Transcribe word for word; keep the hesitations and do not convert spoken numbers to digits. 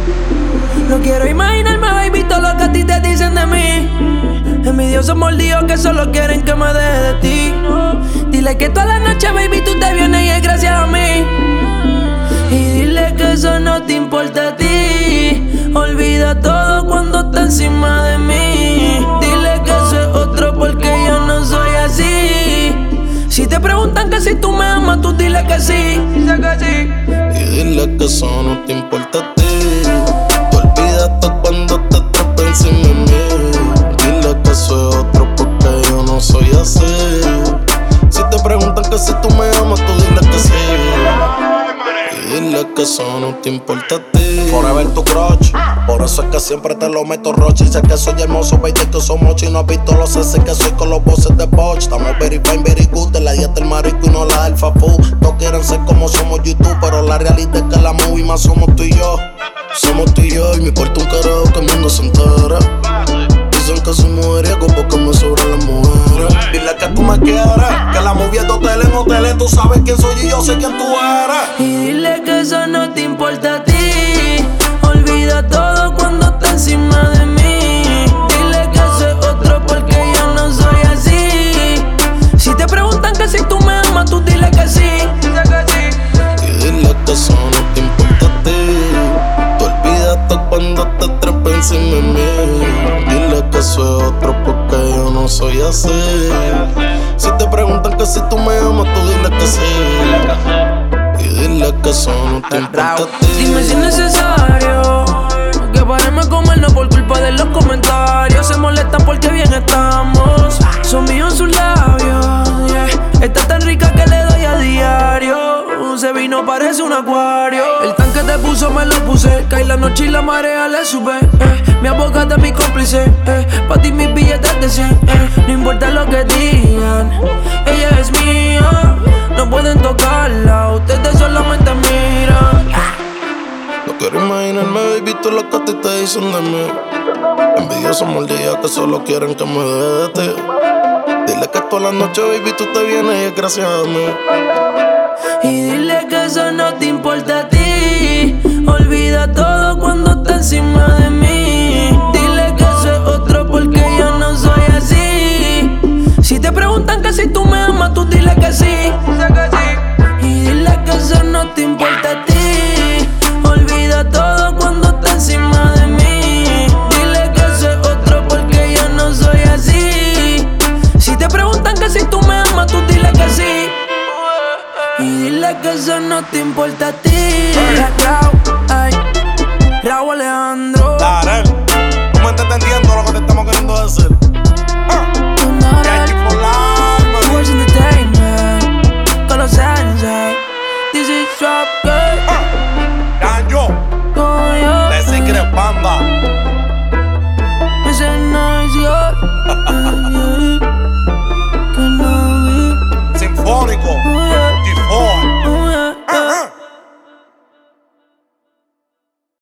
No quiero imaginarme, baby, todo lo que a ti te dicen de mí. Envidiosos mordidos que solo quieren que me deje de ti. Dile que toda la noche, baby, tú te vienes y es gracias a mí. Y dile que eso no te importa a ti. Olvida todo cuando está encima de mí. Dile que eso es otro porque yo no soy así. Si te preguntan que si tú me amas, tú dile que sí. Dice que sí. Y dile que eso no te importa a ti. Tú olvídate cuando te trepa encima de mí. Dile que eso es otro porque yo no soy así. Si te preguntan que si tú me amas, tú dile que sí. Y dile que eso no te importa a ti. Forever tu crush, por eso es que siempre te lo meto roche. Y sé que soy hermoso, baby, que soy mocho. Y no has visto los S que soy con los bosses de Bosch. Estamos very fine, very good, de la dieta del marico y no la del fafú. Todos quieren ser como somos YouTube, pero la realidad es que la movie más somos tú y yo. Somos tú y yo, y me importa un carajo que el mundo se entera. Dicen que soy mujeriego porque me sobran las mujeres. Dile que tú me quieres, que la movie es de hotel en hoteles. Tú sabes quién soy y yo sé quién tú eres. Y dile que eso no te importa a ti. Olvida todo cuando está encima de mí. Dile que eso es otro porque yo no soy así. Si te preguntan que si tú me amas, tú dile que sí. Dice que sí. Y dile que eso no te importa a ti. Tú olvídate cuando te trepa encima de mí. Dile que eso es otro porque yo no soy así. Si te preguntan que si tú me amas, tú dile que sí. Y dile que eso no te importa a ti. Dime si es necesario que paremos con él, no por culpa de los comentarios. Se molestan porque bien estamos. Son míos sus labios, yeah. Está tan rica que le doy a diario. Ese vino parece un acuario. El tanque te puso, me lo puse. Cae la noche y la marea le sube, eh. Mi abogada es mi cómplice, eh. Pa' ti mis billetes de cien, eh. No importa lo que digan, ella es mía. No pueden tocarla, ustedes solamente miran. No quiero imaginarme, baby, todo lo que a ti te dicen de mí. Envidiosos mordidos que solo quieren que me deje de ti. Dile que toda la noche, baby, tú te vienes y es gracias a mí. Y dile que eso no te importa a ti. Olvida todo cuando está encima de mí. Dile que eso es otro porque yo no soy así. Si te preguntan que si tú me amas, tú dile que sí. Dice que sí. Y dile que eso no te importa a ti. Olvida todo cuando está encima de mí. Dile que eso es otro porque yo no soy así. Si te preguntan que si tú me amas, tú dile que sí. Y dile que eso no te importa a ti. Raúl, ay, Raúl Alejandro. Darel, tú me estás entendiendo lo que te estamos queriendo decir. Words Entertainment, con los Sensei. This is Trap Girl. Ganjo, The Secret Banda. It's a nice girl.